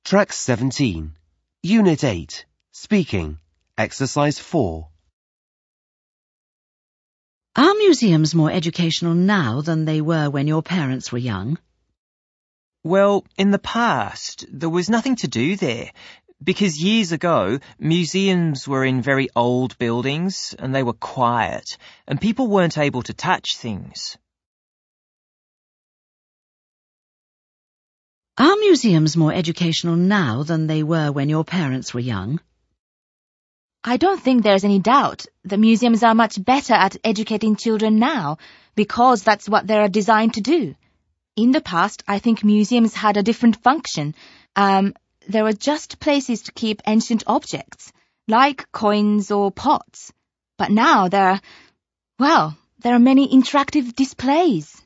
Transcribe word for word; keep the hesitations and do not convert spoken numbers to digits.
Track seventeen. Unit eight. Speaking. Exercise four. Are museums more educational now than they were when your parents were young? Well, in the past, there was nothing to do there, because years ago, museums were in very old buildings and they were quiet, and people weren't able to touch things. Are museums more educational now than they were when your parents were young? I don't think there's any doubt that museums are much better at educating children now, because that's what they are designed to do. In the past, I think museums had a different function. Um, there were just places to keep ancient objects, like coins or pots. But now there are, well, there are many interactive displays.